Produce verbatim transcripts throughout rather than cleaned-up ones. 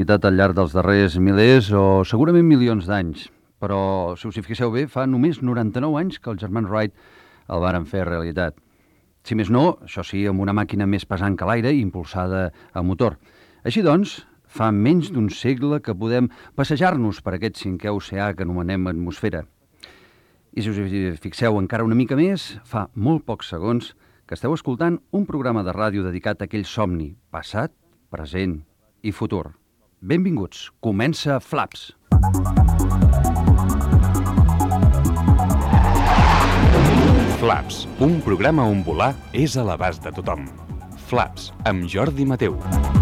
al llarg dels darrers milers o segurament milions d'anys. Però, si us hi fixeu bé, fa només noranta-nou anys que els germans Wright el varen fer realitat. Si més no, això sí, amb una màquina més pesant que l'aire i impulsada a motor. Així doncs, fa menys d'un segle que podem passejar-nos per aquest cinquè oceà que anomenem atmosfera. I si us hi fixeu encara una mica més, fa molt pocs segons que esteu escoltant un programa de ràdio dedicat a aquell somni, passat, present i futur. Benvinguts, comença Flaps. Flaps, un programa on volar és a l'abast de tothom. Flaps, amb Jordi Mateu.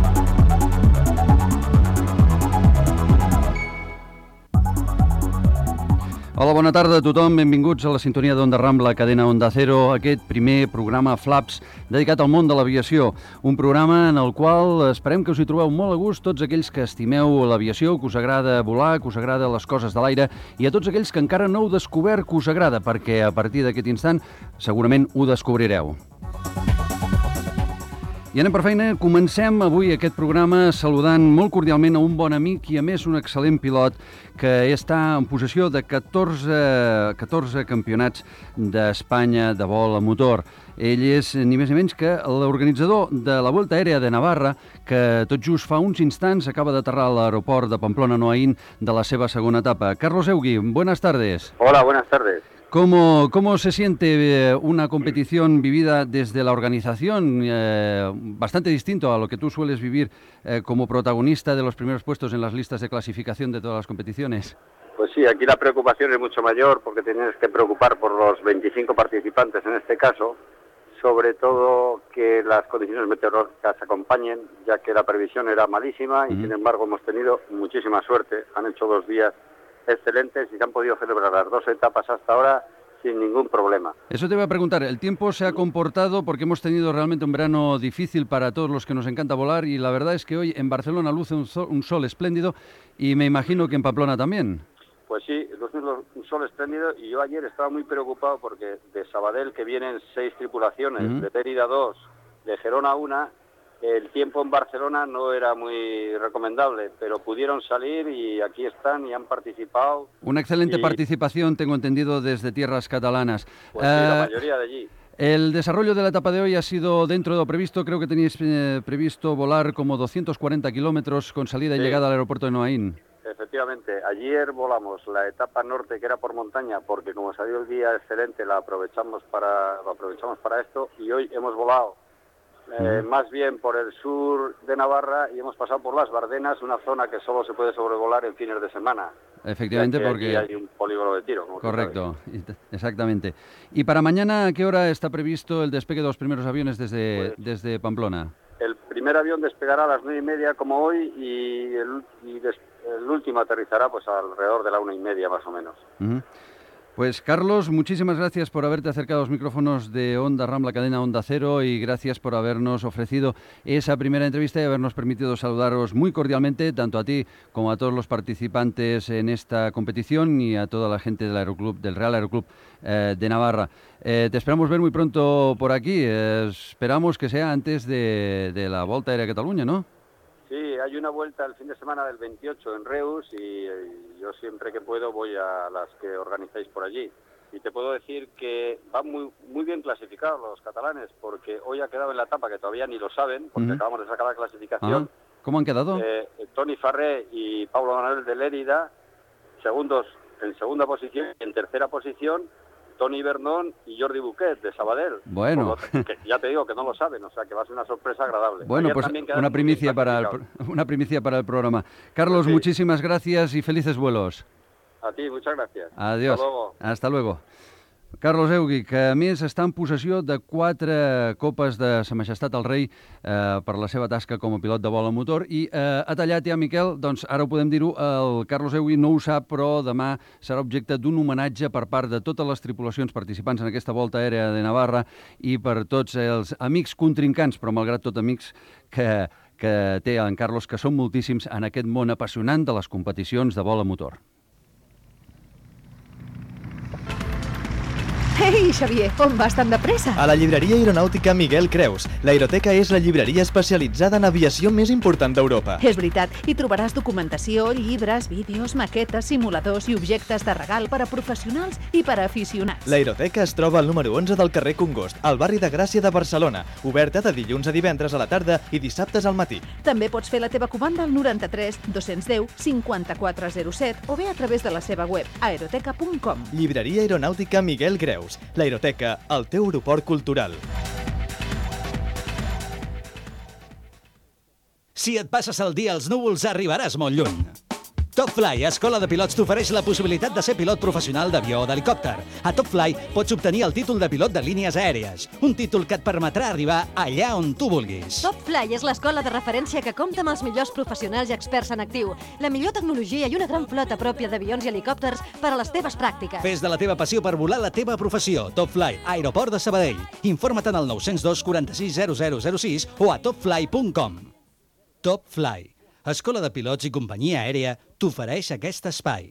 Hola, bona tarda a tothom, benvinguts a la sintonia d'Onda Rambla, cadena Onda Cero, aquest primer programa Flaps dedicat al món de l'aviació. Un programa en el qual esperem que us hi trobeu molt a gust tots aquells que estimeu l'aviació, que us agrada volar, que us agrada les coses de l'aire, i a tots aquells que encara no heu descobert que us agrada, perquè a partir d'aquest instant segurament ho descobrireu. I anem per feina, comencem avui aquest programa saludant molt cordialment a un bon amic i a més un excel·lent pilot que està en possessió de catorze, catorze campionats d'Espanya de vol a motor. Ell és ni més ni menys que l'organitzador de la Vuelta Aèria de Navarra, que tot just fa uns instants acaba d'aterrar a l'aeroport de Pamplona-Noaín de la seva segona etapa. Carlos Eugui, buenas tardes. Hola, buenas tardes. ¿Cómo, ¿Cómo se siente una competición vivida desde la organización, eh, bastante distinto a lo que tú sueles vivir eh, como protagonista de los primeros puestos en las listas de clasificación de todas las competiciones? Pues sí, aquí la preocupación es mucho mayor porque tienes que preocupar por los veinticinco participantes en este caso, sobre todo que las condiciones meteorológicas acompañen, ya que la previsión era malísima y uh-huh. sin embargo hemos tenido muchísima suerte. Han hecho dos días excelentes y se han podido celebrar las dos etapas hasta ahora sin ningún problema. Eso te voy a preguntar, el tiempo se ha comportado porque hemos tenido realmente un verano difícil para todos los que nos encanta volar y la verdad es que hoy en Barcelona luce un sol, un sol espléndido y me imagino que en Pamplona también. Pues sí, luce un sol espléndido y yo ayer estaba muy preocupado porque de Sabadell, que vienen seis tripulaciones, uh-huh. de Lérida dos, de Gerona una, el tiempo en Barcelona no era muy recomendable, pero pudieron salir y aquí están y han participado. Una excelente y... participación, tengo entendido, desde tierras catalanas. Pues uh, sí, la mayoría de allí. El desarrollo de la etapa de hoy ha sido dentro de lo previsto. Creo que teníais eh, previsto volar como doscientos cuarenta kilómetros con salida sí. y llegada al aeropuerto de Noaín. Efectivamente, ayer volamos la etapa norte, que era por montaña, porque como salió el día excelente, la aprovechamos para, lo aprovechamos para esto, y hoy hemos volado Eh, más bien por el sur de Navarra y hemos pasado por las Bardenas, una zona que solo se puede sobrevolar en fines de semana. Efectivamente, porque hay un polígono de tiro. Correcto, exactamente. ¿Y para mañana a qué hora está previsto el despegue de los primeros aviones desde, pues, desde Pamplona? El primer avión despegará a las nueve y media como hoy y el, y des, el último aterrizará pues alrededor de la una y media más o menos. Uh-huh. Pues Carlos, muchísimas gracias por haberte acercado a los micrófonos de Onda Rambla, cadena Onda Cero, y gracias por habernos ofrecido esa primera entrevista y habernos permitido saludaros muy cordialmente, tanto a ti como a todos los participantes en esta competición y a toda la gente del Aeroclub, del Real Aeroclub eh, de Navarra. Eh, te esperamos ver muy pronto por aquí, eh, esperamos que sea antes de, de la Volta Aèria a Cataluña, ¿no? Sí, hay una vuelta el fin de semana del veintiocho en Reus y, y yo siempre que puedo voy a las que organizáis por allí. Y te puedo decir que van muy muy bien clasificados los catalanes porque hoy ha quedado en la etapa que todavía ni lo saben porque uh-huh. acabamos de sacar la clasificación. Uh-huh. ¿Cómo han quedado? Eh, Toni Farré y Pablo Manuel de Lérida, segundos en segunda posición, en tercera posición Toni Bernón y Jordi Buquet de Sabadell. Bueno. Lo, que ya te digo que no lo saben, o sea que va a ser una sorpresa agradable. Bueno, Ayer pues una primicia, para el, una primicia para el programa. Carlos, sí. muchísimas gracias y felices vuelos. A ti, muchas gracias. Adiós. Hasta luego. Hasta luego. Carlos Eugui, que a més està en possessió de quatre copes de Sa Majestat el Rei eh, per la seva tasca com a pilot de vol a motor i eh, ha tallat ja, Miquel, doncs ara ho podem dir-ho, el Carlos Eugui no ho sap, però demà serà objecte d'un homenatge per part de totes les tripulacions participants en aquesta Volta Aèria de Navarra i per tots els amics contrincants, però malgrat tot amics que, que té en Carlos, que són moltíssims en aquest món apassionant de les competicions de vol a motor. Hey, Ei, Xavier, on vas tan de pressa? A la llibreria aeronàutica Miguel Creus. L'aeroteca és la llibreria especialitzada en aviació més important d'Europa. És veritat, hi trobaràs documentació, llibres, vídeos, maquetes, simuladors i objectes de regal per a professionals i per a aficionats. L'aeroteca es troba al número onze del carrer Congost, al barri de Gràcia de Barcelona, oberta de dilluns a divendres a la tarda i dissabtes al matí. També pots fer la teva comanda al noranta-tres dos-cents deu cinquanta-quatre zero set o bé a través de la seva web aeroteca punt com. Llibreria aeronàutica Miguel Creus. L'aeroteca, el teu aeroport cultural. Si et passes el dia als núvols, arribaràs molt lluny. TopFly, escola de pilots, t'ofereix la possibilitat de ser pilot professional d'avió o d'helicòpter. A TopFly pots obtenir el títol de pilot de línies aèries, un títol que et permetrà arribar allà on tu vulguis. TopFly és l'escola de referència que compta amb els millors professionals i experts en actiu, la millor tecnologia i una gran flota pròpia d'avions i helicòpters per a les teves pràctiques. Fes de la teva passió per volar la teva professió. TopFly, aeroport de Sabadell. Informa't en el nou zero dos quaranta-sis zero zero zero sis o a topfly punt com. TopFly, escola de pilots i companyia aèria, t'ofereix aquest espai.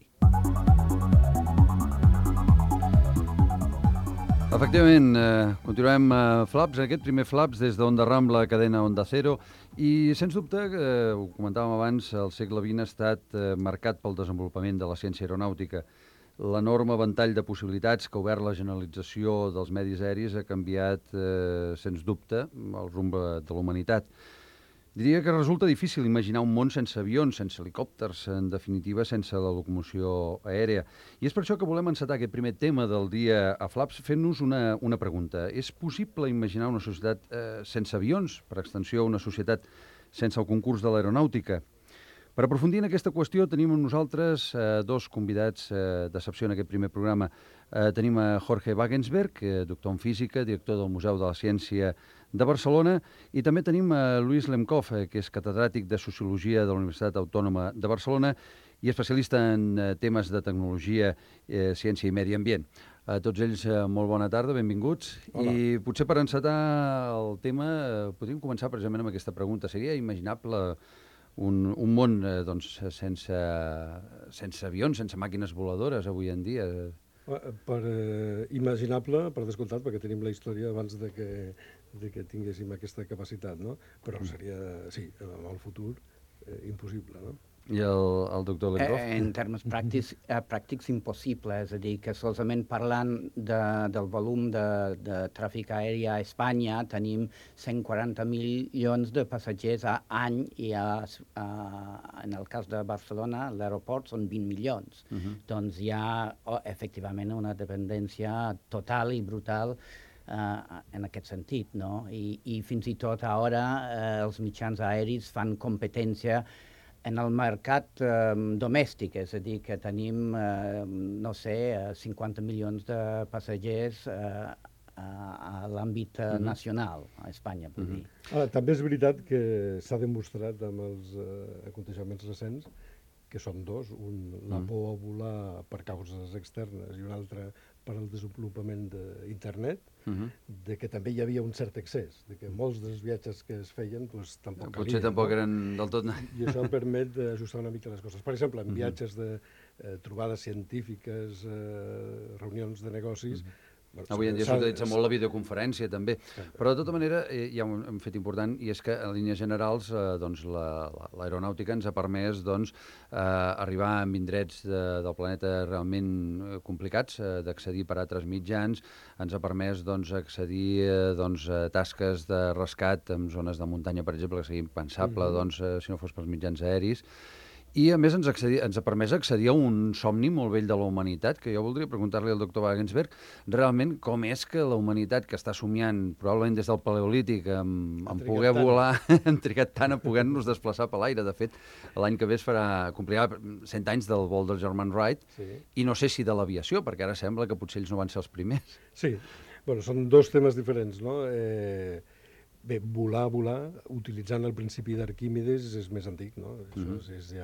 Efectivament, eh, continuem a Flaps, aquest primer Flaps des d'Onda Rambla, cadena Onda Cero, i sens dubte, eh, ho comentàvem abans, el segle vint ha estat eh, marcat pel desenvolupament de la ciència aeronàutica. L'enorme ventall de possibilitats que ha obert la generalització dels medis aèris ha canviat, eh, sens dubte, el rumb de la humanitat. Diria que resulta difícil imaginar un món sense avions, sense helicòpters, en definitiva, sense la locomoció aèria. I és per això que volem encetar aquest primer tema del dia a Flaps fent-nos una, una pregunta. És possible imaginar una societat eh, sense avions, per extensió una societat sense el concurs de l'aeronàutica? Per aprofundir en aquesta qüestió tenim amb nosaltres eh, dos convidats eh, d'excepció en aquest primer programa. Eh, tenim a Jorge Wagensberg, eh, doctor en física, director del Museu de la Ciència de Barcelona, i també tenim a Luis Lemkov, eh, que és catedràtic de Sociologia de la Universitat Autònoma de Barcelona i especialista en eh, temes de tecnologia, eh, ciència i medi ambient. A tots ells, eh, molt bona tarda, benvinguts. Hola. I potser per encetar el tema eh, podríem començar precisament amb aquesta pregunta. Seria imaginable un, un món eh, doncs, sense, sense avions, sense màquines voladores avui en dia? Per eh, imaginable, per descomptat, perquè tenim la història abans de que, de que tinguéssim aquesta capacitat, no? Però seria, sí, en el futur, eh, impossible, no? I el, el doctor Lemkov? Eh, en termes pràctics, eh, pràctics impossible, és a dir, que solament parlant de, del volum de, de tràfic aeri a Espanya tenim cent quaranta milions de passatgers a any i a, a, en el cas de Barcelona l'aeroport són vint milions. Uh-huh. Doncs hi ha oh, efectivament una dependència total i brutal Uh, en aquest sentit, no? I, i fins i tot ara uh, els mitjans aeris fan competència en el mercat eh, domèstic, és a dir, que tenim, eh, no sé, cinquanta milions de passatgers eh, a, a l'àmbit uh-huh. nacional, a Espanya, vull uh-huh. dir. Ara, també és veritat que s'ha demostrat amb els eh, aconteixements recents que són dos, un, la por a volar per causes externes i un altre per al desenvolupament d'internet, uh-huh. de que també hi havia un cert excés, de que molts dels viatges que es feien doncs, tampoc Potser calien, tampoc no? eren del tot... I això permet ajustar una mica les coses. Per exemple, en uh-huh. viatges de eh, trobades científiques, eh, reunions de negocis... Uh-huh. Avui en dia s'utilitza molt la videoconferència, també. Però, de tota manera, eh, hi ha un fet important, i és que, en línies generals, eh, doncs, l'aeronàutica ens ha permès doncs, eh, arribar a indrets de, del planeta realment complicats, eh, d'accedir per altres mitjans, ens ha permès doncs, accedir eh, doncs, a tasques de rescat en zones de muntanya, per exemple, que seria impensable mm-hmm. doncs, eh, si no fos pels mitjans aeris. I, a més, ens, accedi, ens ha permès accedir a un somni molt vell de la humanitat, que jo voldria preguntar-li al doctor Wagensberg realment com és que la humanitat, que està somiant probablement des del Paleolític amb, amb poder tant. volar, hem trigat tant a poder-nos desplaçar per l'aire. De fet, l'any que ve es farà, complirà cent anys del vol del German Wright, sí. i no sé si de l'aviació, perquè ara sembla que potser ells no van ser els primers. Sí, bueno, són dos temes diferents, no? Eh... Bé, volar, volar, utilitzant el principi d'Arquímedes és més antic, no? Això uh-huh. és, és ja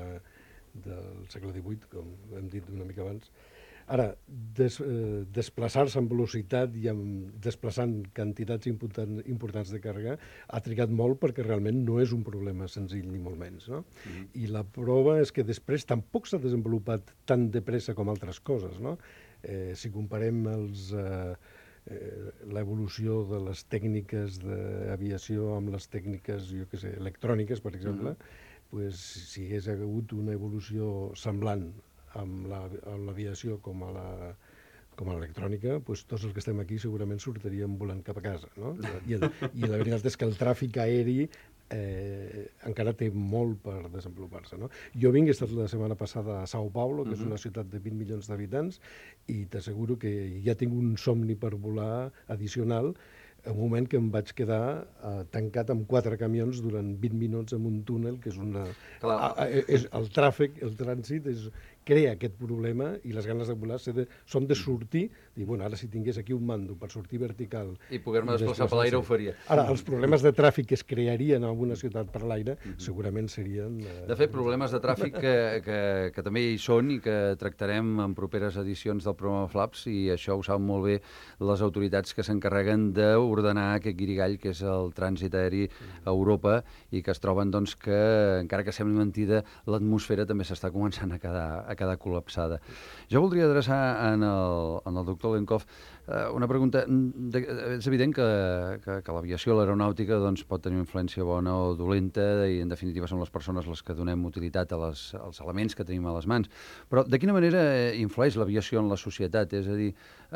del segle divuit, com hem dit una mica abans. Ara, des, eh, desplaçar-se amb velocitat i amb, desplaçant quantitats important, importants de càrrega ha trigat molt perquè realment no és un problema senzill ni molt menys, no? Uh-huh. I la prova és que després tampoc s'ha desenvolupat tan de pressa com altres coses, no? Eh, si comparem els... Eh, eh, l'evolució de les tècniques d'aviació amb les tècniques, jo què sé, electròniques, per exemple, mm-hmm. pues, si hagués hagut una evolució semblant amb l'aviació com a la com a l'electrònica, doncs tots els que estem aquí segurament sortiríem volant cap a casa, no? I, i la veritat és que el tràfic aeri eh, encara té molt per desenvolupar-se, no? Jo vinc, he estat la setmana passada a Sao Paulo, que uh-huh. és una ciutat de vint milions d'habitants, i t'asseguro que ja tinc un somni per volar addicional, un moment que em vaig quedar uh, tancat amb quatre camions durant vint minuts en un túnel, que és una... A, a, és, el tràfic, el trànsit, és, crea aquest problema i les ganes de volar de, són de sortir, i bueno, ara si tingués aquí un mando per sortir vertical... I poder-me desplaçar per l'aire ho faria. Ara, els problemes de tràfic que es crearien en alguna ciutat per l'aire uh-huh. segurament serien... Uh, de fet, problemes de tràfic que, que, que també hi són i que tractarem en properes edicions del programa Flaps, i això ho saben molt bé les autoritats que s'encarreguen d'ordenar aquest guirigall que és el trànsit aeri a Europa, i que es troben doncs, que, encara que sembli mentida, l'atmosfera també s'està començant a quedar, a quedar col·lapsada. Jo voldria adreçar en el, en el doctor Lenkov eh, una pregunta. De, és evident que, que, que l'aviació, l'aeronàutica, doncs, pot tenir una influència bona o dolenta, i en definitiva són les persones les que donem utilitat a les, als elements que tenim a les mans. Però de quina manera influeix l'aviació en la societat? És a dir,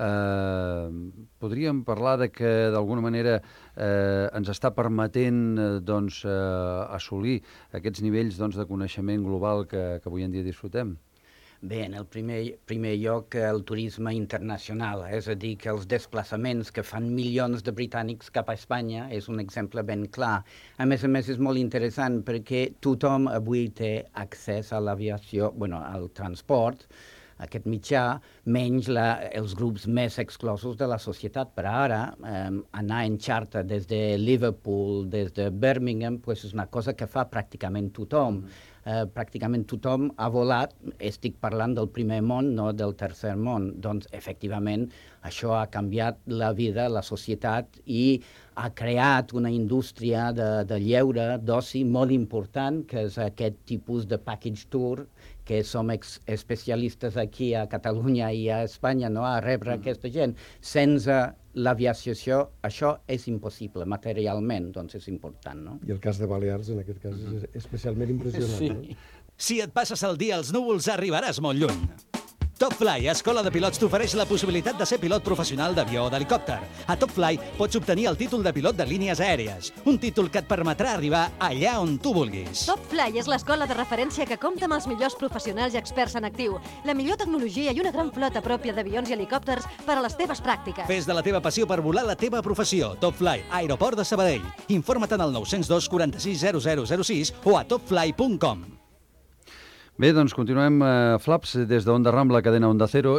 eh, podríem parlar de que d'alguna manera eh, ens està permetent eh, doncs, eh, assolir aquests nivells doncs, de coneixement global que, que avui en dia disfrutem? Bé, en el primer, primer lloc, el turisme internacional, és a dir, que els desplaçaments que fan milions de britànics cap a Espanya és un exemple ben clar. A més a més, és molt interessant perquè tothom avui té accés a l'aviació, bueno, al transport, aquest mitjà, menys la, els grups més exclosos de la societat. Per ara, eh, anar en xarta des de Liverpool, des de Birmingham, pues és una cosa que fa pràcticament tothom. Mm. Eh, pràcticament tothom ha volat, estic parlant del primer món, no del tercer món. Doncs, efectivament, això ha canviat la vida, la societat, i ha creat una indústria de, de lleure, d'oci, molt important, que és aquest tipus de package tour, que som ex especialistes aquí a Catalunya i a Espanya, no?, a rebre mm. aquesta gent. Sense l'aviació, això, això és impossible, materialment, doncs és important, no? I el cas de Balears, en aquest cas, és especialment impressionant, sí. No? Si et passes el dia als núvols, arribaràs molt lluny. Top Fly, escola de pilots, t'ofereix la possibilitat de ser pilot professional d'avió o d'helicòpter. A Top Fly pots obtenir el títol de pilot de línies aèries, un títol que et permetrà arribar allà on tu vulguis. Top Fly és l'escola de referència que compta amb els millors professionals i experts en actiu, la millor tecnologia i una gran flota pròpia d'avions i helicòpters per a les teves pràctiques. Fes de la teva passió per volar la teva professió. Top Fly, Aeroport de Sabadell. Informa't en el nou zero dos quaranta-sis zero zero zero sis o a topfly punt com. Bé, doncs continuem eh, Flaps des d'Onda Rambla, cadena Onda Cero,